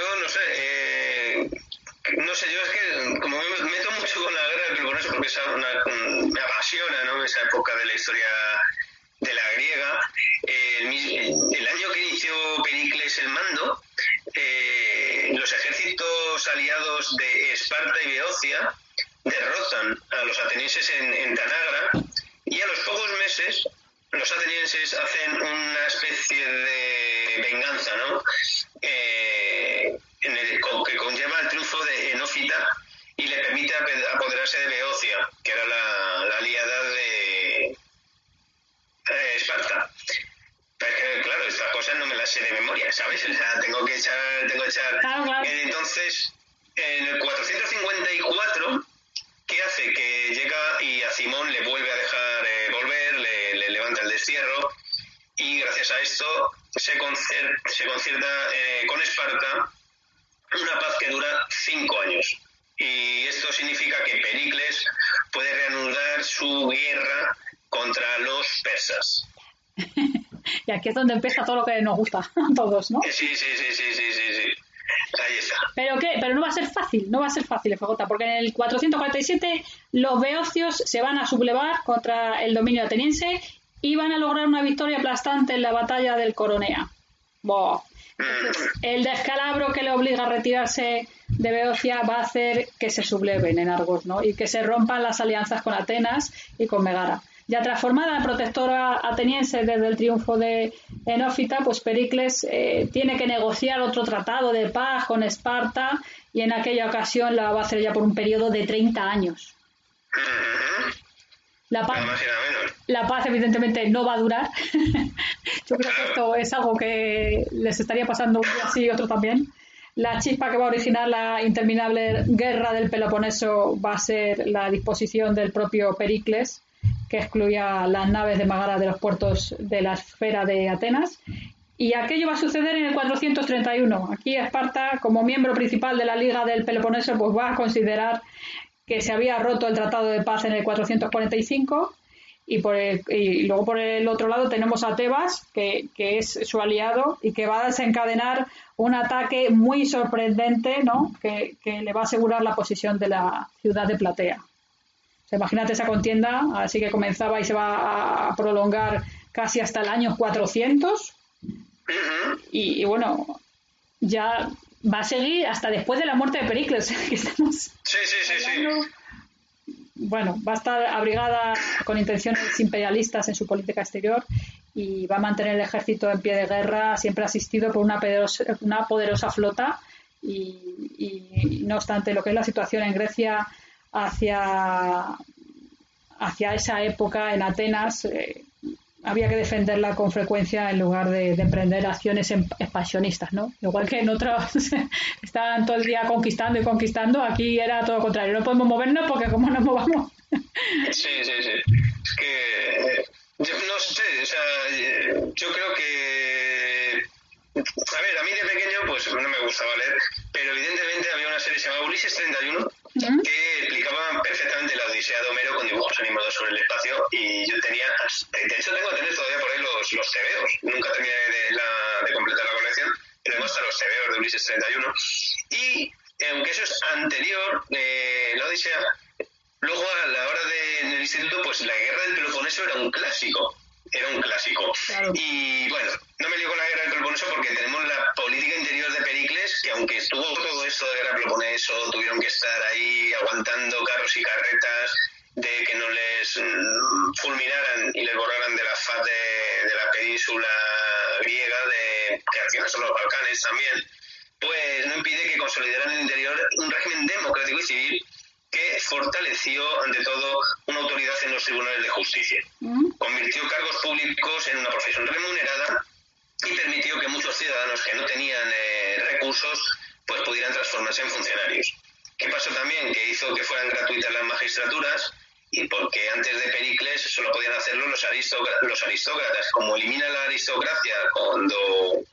no sé, yo es que como me meto mucho con la guerra del Peloponeso porque me apasiona, ¿no? Esa época de la historia de la griega. El año que inició Pericles el mando, los ejércitos aliados de Esparta y Beocia derrotan a los atenienses en Tanagra, y a los pocos meses los atenienses hacen una especie de venganza, ¿no? y gracias a esto se concierta con Esparta una paz que dura 5 años. Y esto significa que Pericles puede reanudar su guerra contra los persas. Y aquí es donde empieza todo lo que nos gusta a todos, ¿no? Sí. Ahí está. Pero no va a ser fácil, FJ, porque en el 447 los beocios se van a sublevar contra el dominio ateniense y van a lograr una victoria aplastante en la batalla del Coronea. Boh. Entonces, el descalabro que le obliga a retirarse de Beocia va a hacer que se subleven en Argos, ¿no? Y que se rompan las alianzas con Atenas y con Megara. Ya transformada en protectora ateniense desde el triunfo de Enófita, pues Pericles tiene que negociar otro tratado de paz con Esparta y en aquella ocasión la va a hacer ya por un periodo de 30 años. La paz evidentemente no va a durar. Yo creo que esto es algo que les estaría pasando un día sí y otro también. La chispa que va a originar la interminable guerra del Peloponeso va a ser la disposición del propio Pericles, que excluía las naves de Megara de los puertos de la esfera de Atenas. Y aquello va a suceder en el 431. Aquí Esparta, como miembro principal de la Liga del Peloponeso, pues va a considerar que se había roto el tratado de paz en el 445 y luego por el otro lado tenemos a Tebas, que es su aliado y que va a desencadenar un ataque muy sorprendente, ¿no? que le va a asegurar la posición de la ciudad de Platea. O sea, imagínate esa contienda, así que comenzaba y se va a prolongar casi hasta el año 400 y bueno, ya va a seguir hasta después de la muerte de Pericles. Que estamos hablando. Bueno, va a estar abrigada con intenciones imperialistas en su política exterior y va a mantener el ejército en pie de guerra, siempre asistido por una poderosa flota y no obstante lo que es la situación en Grecia hacia esa época en Atenas, había que defenderla con frecuencia en lugar de emprender acciones expansionistas, ¿no? Igual que en otros estaban todo el día conquistando, aquí era todo lo contrario. No podemos movernos porque como nos movamos. Sí. Es que yo no sé, o sea, yo creo que a ver, a mí de pequeño pues no me gustaba leer, pero evidentemente había una serie llamada Ulises 31 que explicaba perfectamente la Odisea de Homero con dibujos animados sobre el espacio y yo tenía, de hecho tengo que tener todavía por ahí los tebeos, nunca terminé de completar la colección, pero tengo hasta los tebeos de Ulises 31 y aunque eso es anterior, la Odisea, luego a la hora en el instituto pues la guerra del Peloponeso era un clásico. Claro. Y bueno, no me lío con la guerra del Peloponeso porque tenemos la política interior de Pericles, que aunque estuvo todo esto de guerra del Peloponeso, tuvieron que estar ahí aguantando carros y carretas de que no les fulminaran y les borraran de la faz de la península griega, que al final son los Balcanes también, pues no impide que consolidaran en el interior un régimen democrático y civil que fortaleció, ante todo, una autoridad en los tribunales de justicia. Convirtió cargos públicos en una profesión remunerada y permitió que muchos ciudadanos que no tenían recursos pues pudieran transformarse en funcionarios. ¿Qué pasó también? Que hizo que fueran gratuitas las magistraturas y porque antes de Pericles solo podían hacerlo los aristócratas. Como elimina la aristocracia cuando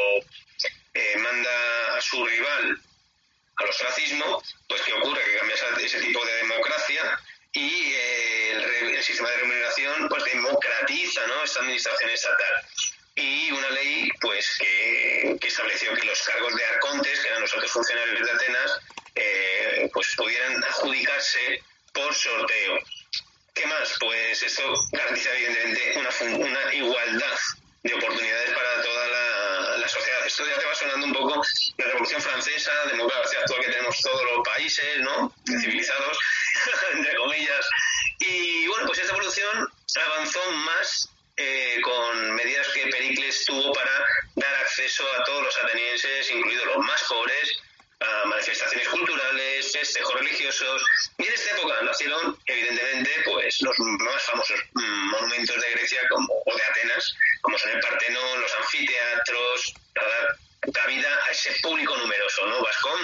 manda a su rival al ostracismo, pues ¿qué ocurre? Que cambia ese tipo de democracia y el sistema de remuneración pues democratiza, ¿no?, esta administración estatal. Y una ley pues que estableció que los cargos de arcontes, que eran los altos funcionarios de Atenas, pues pudieran adjudicarse por sorteo. ¿Qué más? Pues esto garantiza evidentemente una igualdad de oportunidades para toda la sociedad. Esto ya te va sonando un poco la Revolución Francesa, democracia actual que tenemos todos los países, ¿no?, civilizados, entre comillas. Y bueno, pues esta evolución avanzó más con medidas que Pericles tuvo para dar acceso a todos los atenienses, incluidos los más pobres, a manifestaciones culturales, festejos religiosos. Y en esta época nacieron, evidentemente, pues los más famosos monumentos de Grecia o de Atenas, como son el Partenón, los anfiteatros, para dar cabida a ese público numeroso, ¿no, Vascón?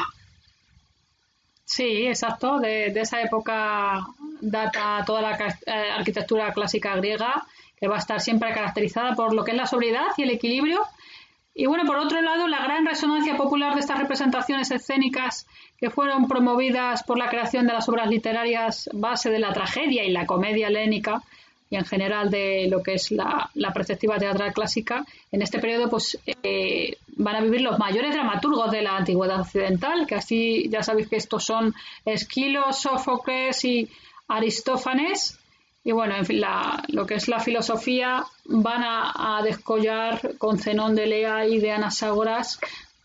Sí, exacto. De esa época data toda la arquitectura clásica griega que va a estar siempre caracterizada por lo que es la sobriedad y el equilibrio. Y bueno, por otro lado, la gran resonancia popular de estas representaciones escénicas que fueron promovidas por la creación de las obras literarias base de la tragedia y la comedia helénica, y en general de lo que es la perspectiva teatral clásica, en este periodo pues van a vivir los mayores dramaturgos de la antigüedad occidental, que así ya sabéis que estos son Esquilo, Sófocles y Aristófanes. Y bueno, en fin, lo que es la filosofía van a descollar con Zenón de Elea y de Anaxágoras,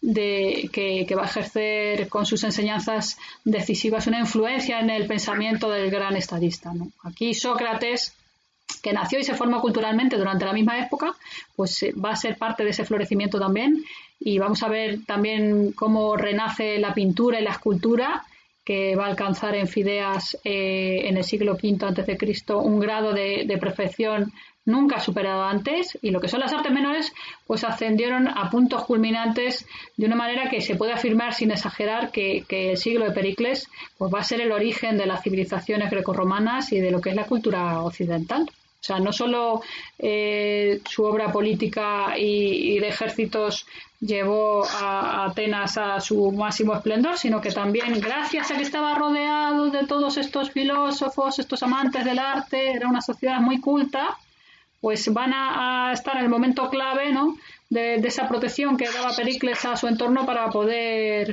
que va a ejercer con sus enseñanzas decisivas una influencia en el pensamiento del gran estadista, ¿no? Aquí Sócrates, que nació y se formó culturalmente durante la misma época, pues va a ser parte de ese florecimiento también, y vamos a ver también cómo renace la pintura y la escultura, que va a alcanzar en Fidias en el siglo V a.C. un grado de perfección nunca superado antes, y lo que son las artes menores pues ascendieron a puntos culminantes de una manera que se puede afirmar sin exagerar que el siglo de Pericles pues va a ser el origen de las civilizaciones grecorromanas y de lo que es la cultura occidental. O sea, no solo su obra política y de ejércitos llevó a Atenas a su máximo esplendor, sino que también, gracias a que estaba rodeado de todos estos filósofos, estos amantes del arte, era una sociedad muy culta, pues van a estar en el momento clave, ¿no?, de esa protección que daba Pericles a su entorno para poder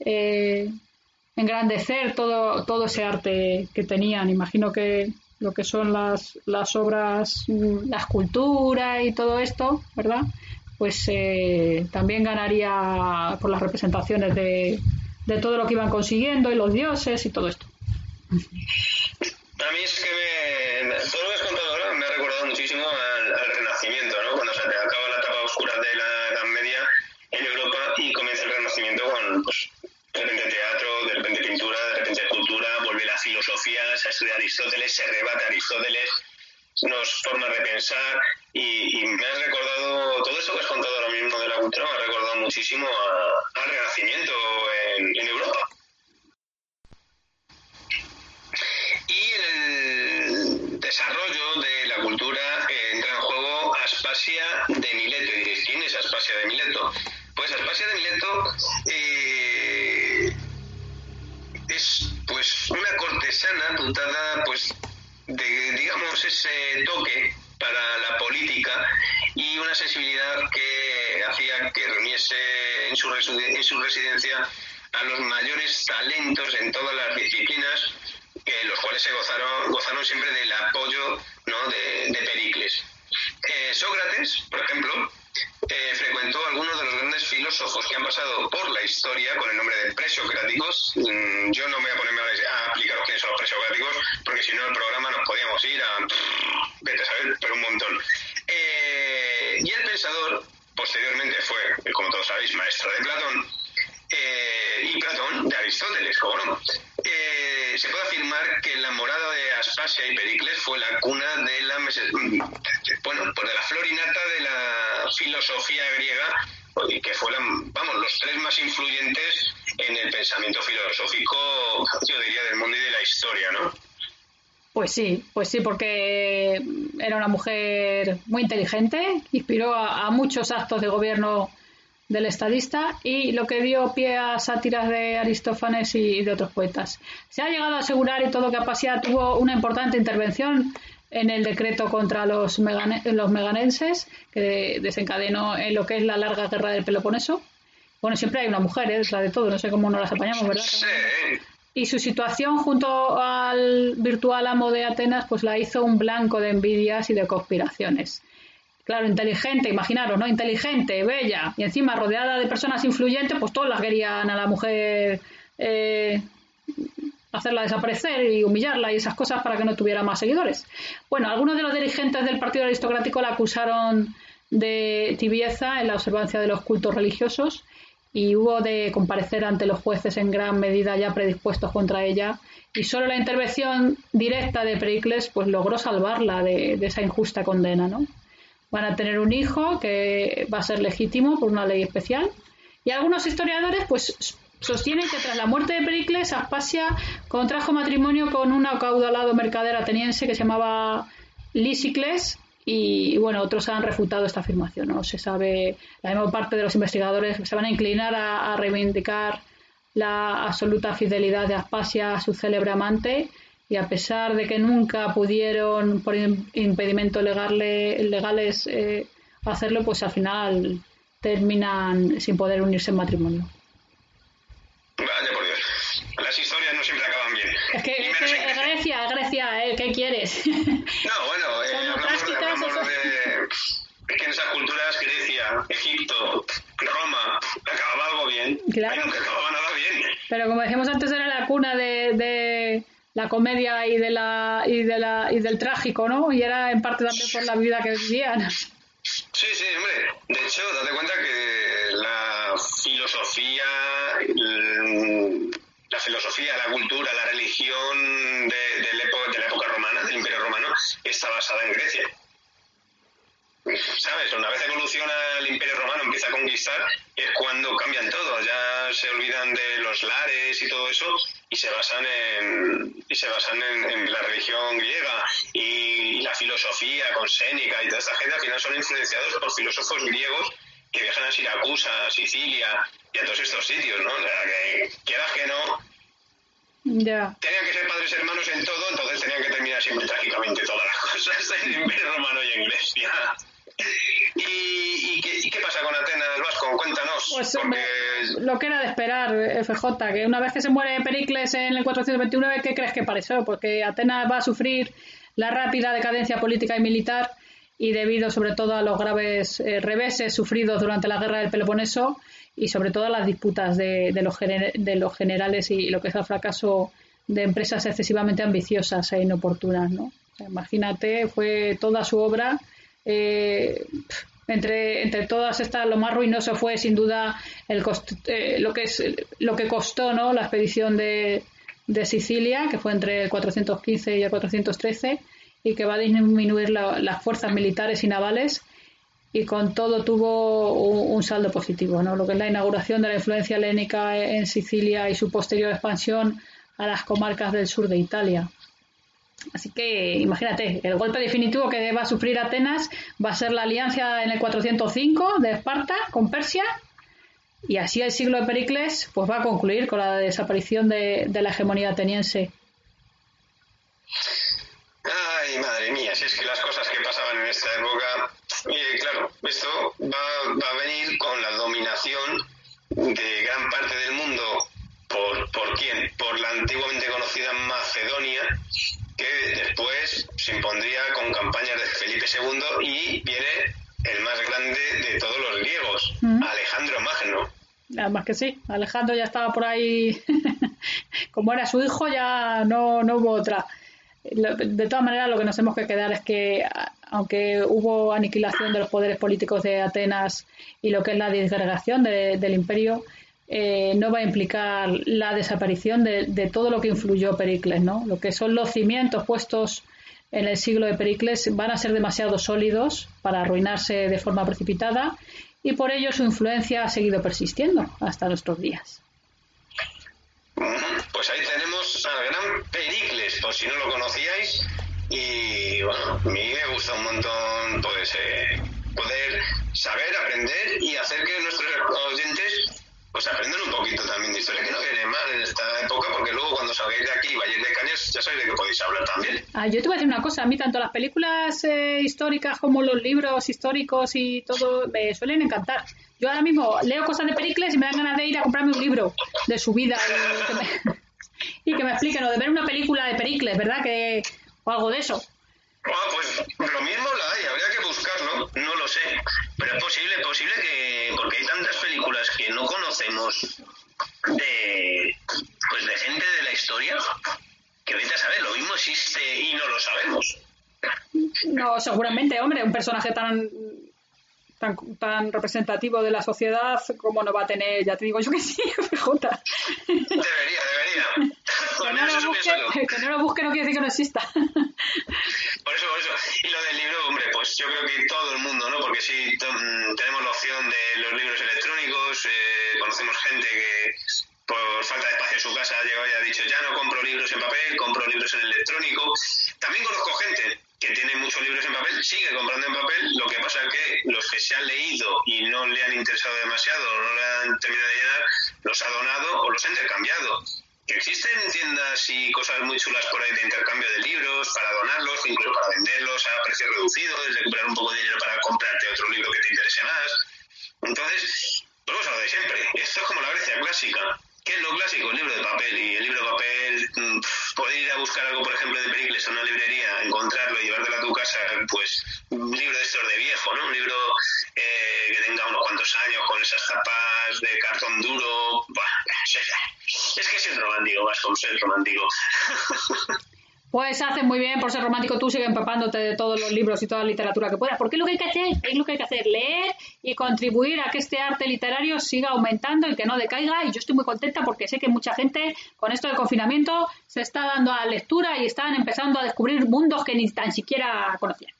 engrandecer todo ese arte que tenían. Imagino que lo que son las obras, la escultura y todo esto, ¿verdad?, pues también ganaría por las representaciones de todo lo que iban consiguiendo y los dioses y todo esto. A mí es que todo lo que has contado ahora me ha recordado muchísimo al Renacimiento, ¿no? Cuando se acaba la etapa oscura de la Edad Media en Europa y comienza el Renacimiento con, pues, de repente teatro, de repente pintura, de repente escultura, vuelve la filosofía, se estudia Aristóteles, se rebate a Aristóteles, nos forma a repensar y me has recordado, todo eso que has contado ahora mismo de la cultura me ha recordado muchísimo al Renacimiento en Europa. Y en el desarrollo de la cultura entra en juego Aspasia de Mileto. Y diréis, ¿quién es Aspasia de Mileto? Pues Aspasia de Mileto es pues una cortesana dotada pues de, digamos, ese toque para la política y una sensibilidad que hacía que reuniese en su residencia a los mayores talentos en todas las disciplinas, los cuales se gozaron siempre del apoyo, ¿no?, de Pericles. Sócrates, por ejemplo, frecuentó a algunos de los grandes filósofos que han pasado por la historia con el nombre de presocráticos. Yo no me voy a ponerme a explicaros quiénes son los presocráticos, porque si no el programa nos podíamos ir a vete a saber, pero un montón. Y el pensador posteriormente fue, como todos sabéis, maestro de Platón, y Platón de Aristóteles, como no. Se puede afirmar que la morada de Aspasia y Pericles fue la cuna de la pues de la florinata de la filosofía griega, y que fueron, los tres más influyentes en el pensamiento filosófico, yo diría, del mundo y de la historia, ¿no? Pues sí, porque era una mujer muy inteligente, inspiró a muchos actos de gobierno del estadista y lo que dio pie a sátiras de Aristófanes y de otros poetas. Se ha llegado a asegurar y todo que Aspasia tuvo una importante intervención en el decreto contra los meganenses, que desencadenó en lo que es la larga guerra del Peloponeso. Bueno, siempre hay una mujer, es la de todo, no sé cómo nos las apañamos, ¿verdad? Sí. Y su situación junto al virtual amo de Atenas pues la hizo un blanco de envidias y de conspiraciones. Claro, inteligente, imaginaros, ¿no? Inteligente, bella, y encima rodeada de personas influyentes, pues todos las querían a la mujer hacerla desaparecer y humillarla y esas cosas para que no tuviera más seguidores. Bueno, algunos de los dirigentes del partido aristocrático la acusaron de tibieza en la observancia de los cultos religiosos y hubo de comparecer ante los jueces en gran medida ya predispuestos contra ella, y solo la intervención directa de Pericles pues logró salvarla de esa injusta condena, ¿no? Van a tener un hijo que va a ser legítimo por una ley especial, y algunos historiadores pues sostienen que tras la muerte de Pericles, Aspasia contrajo matrimonio con un acaudalado mercader ateniense que se llamaba Lisicles, y bueno, otros han refutado esta afirmación. No se sabe, la mayor parte de los investigadores se van a inclinar a reivindicar la absoluta fidelidad de Aspasia a su célebre amante, y a pesar de que nunca pudieron por impedimentos legales hacerlo, pues al final terminan sin poder unirse en matrimonio. Vaya por Dios, las historias no siempre acaban bien. Es que Grecia, ¿qué quieres? No, bueno, hablamos de... Es que en esas culturas, Grecia, Egipto, Roma, acababa algo bien. Claro. Nunca acababa nada bien. Pero como dijimos antes, era la cuna de la comedia y del trágico, ¿no? Y era en parte también por la vida que vivían. Sí, hombre. De hecho, date cuenta que la filosofía, la cultura, la religión de la época romana, del Imperio Romano, está basada en Grecia. ¿Sabes? Una vez evoluciona el Imperio Romano, empieza a conquistar, es cuando cambian todo. Ya se olvidan de los lares y todo eso y se basan en la religión griega y la filosofía con Séneca y toda esta gente. Al final son influenciados por filósofos griegos que viajan a Siracusa, a Sicilia y a todos estos sitios, ¿no? O sea, que quieras que no, ya. Tenían que ser padres hermanos en todo, entonces tenían que terminar siempre trágicamente todas las cosas en el Imperio Romano y en Grecia. ¿Y qué pasa con Atenas, Vasco? Cuéntanos. Pues lo que era de esperar, FJ, que una vez que se muere Pericles en el 429, ¿qué crees que pareció? Porque Atenas va a sufrir la rápida decadencia política y militar, y debido sobre todo a los graves reveses sufridos durante la guerra del Peloponeso y sobre todo a las disputas de los generales y lo que es el fracaso de empresas excesivamente ambiciosas e inoportunas, ¿no? O sea, imagínate, fue toda su obra. Entre todas estas, lo más ruinoso fue sin duda lo que costó, ¿no?, la expedición de Sicilia, que fue entre el 415 y el 413, y que va a disminuir las fuerzas militares y navales, y con todo tuvo un saldo positivo, ¿no? Lo que es la inauguración de la influencia helénica en Sicilia y su posterior expansión a las comarcas del sur de Italia. Así que imagínate, el golpe definitivo que va a sufrir Atenas va a ser la alianza en el 405 de Esparta con Persia, y así el siglo de Pericles pues va a concluir con la desaparición de la hegemonía ateniense. Ay, madre mía, si es que las cosas que pasaban en esta época, claro, esto va a venir con la dominación de gran parte del mundo. ¿Por quién? Por la antiguamente conocida Macedonia, que después se impondría con campañas de Felipe II, y viene el más grande de todos los griegos, Alejandro Magno. Además que sí, Alejandro ya estaba por ahí, como era su hijo, ya no hubo otra. De todas maneras, lo que nos tenemos que quedar es que, aunque hubo aniquilación de los poderes políticos de Atenas y lo que es la disgregación del imperio, no va a implicar la desaparición de todo lo que influyó Pericles, ¿no? Lo que son los cimientos puestos en el siglo de Pericles van a ser demasiado sólidos para arruinarse de forma precipitada, y por ello su influencia ha seguido persistiendo hasta nuestros días. Pues ahí tenemos al gran Pericles, por si no lo conocíais, y bueno, a mí me gusta un montón pues poder saber, aprender y hacer que nuestros oyentes pues aprendan un poquito también de historia, que no viene mal en esta época, porque luego cuando salgáis de aquí y vayáis de Cañas ya sabéis de qué podéis hablar también. Yo te voy a decir una cosa, a mí tanto las películas históricas como los libros históricos y todo me suelen encantar. Yo ahora mismo leo cosas de Pericles y me dan ganas de ir a comprarme un libro de su vida y que me expliquen, o de ver una película de Pericles, ¿verdad? O algo de eso. Pues lo mismo la hay, habría que buscarlo, no lo sé, pero es posible que, porque hay tantas películas que no conocemos de gente de la historia, que vete a saber, lo mismo existe y no lo sabemos. No, seguramente, hombre, un personaje tan representativo de la sociedad, como no va a tener, ya te digo yo que sí, FJ. Debería. Que no lo busque no quiere decir que no exista. Por eso. Y lo del libro, hombre, pues yo creo que todo el mundo, ¿no? Porque sí, tenemos la opción de los libros electrónicos, conocemos gente que por falta de espacio en su casa ha llegado y ha dicho, ya no compro libros en papel, compro libros en electrónico. También conozco gente que tiene mucho muchos libros en papel, sigue comprando en papel. Lo que pasa es que los que se han leído y no le han interesado demasiado, o no le han terminado de llenar, los ha donado o los ha intercambiado. Que existen tiendas y cosas muy chulas por ahí de intercambio de libros para donarlos, incluso para venderlos a precios reducidos, recuperar un poco de dinero para comprarte otro libro que te interese más. Entonces, vamos a lo de siempre. Esto es como la Grecia clásica. ¿Qué es lo clásico? El libro de papel. Y el libro de papel, poder ir a buscar algo, por ejemplo, de Pericles a una librería, encontrarlo y llevártelo a tu casa, pues un libro de estos de viejo, ¿no? Un libro que tenga unos cuantos años, con esas tapas de cartón duro. Es que soy romántico, Vasco, soy romántico. Pues haces muy bien por ser romántico, tú sigue empapándote de todos los libros y toda la literatura que puedas, porque es lo que hay que hacer, leer y contribuir a que este arte literario siga aumentando y que no decaiga, y yo estoy muy contenta porque sé que mucha gente con esto del confinamiento se está dando a lectura y están empezando a descubrir mundos que ni tan siquiera conocían.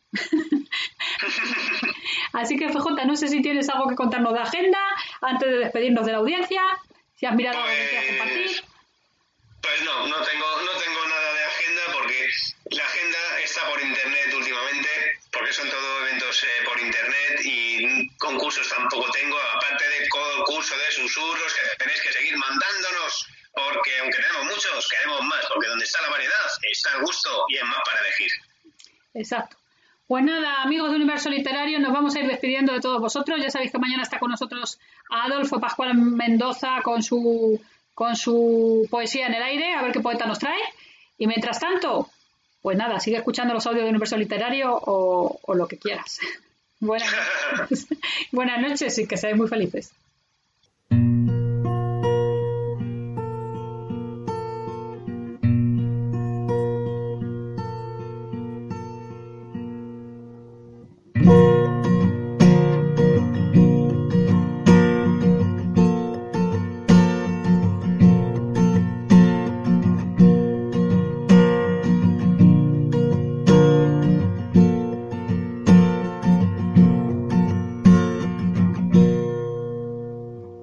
Así que FJ, no sé si tienes algo que contarnos de agenda antes de despedirnos de la audiencia, si has mirado algo que quieras compartir. Pues no tengo nada de agenda porque la agenda está por internet últimamente, porque son todos eventos por internet y concursos tampoco tengo, aparte de concurso de susurros que tenéis que seguir mandándonos, porque aunque tenemos muchos, queremos más, porque donde está la variedad está el gusto y es más para elegir. Exacto. Pues nada, amigos de Universo Literario, nos vamos a ir despidiendo de todos vosotros. Ya sabéis que mañana está con nosotros Adolfo Pascual Mendoza con su poesía en el aire, a ver qué poeta nos trae. Y mientras tanto, pues nada, sigue escuchando los audios de Universo Literario o lo que quieras. Buenas noches y que seáis muy felices.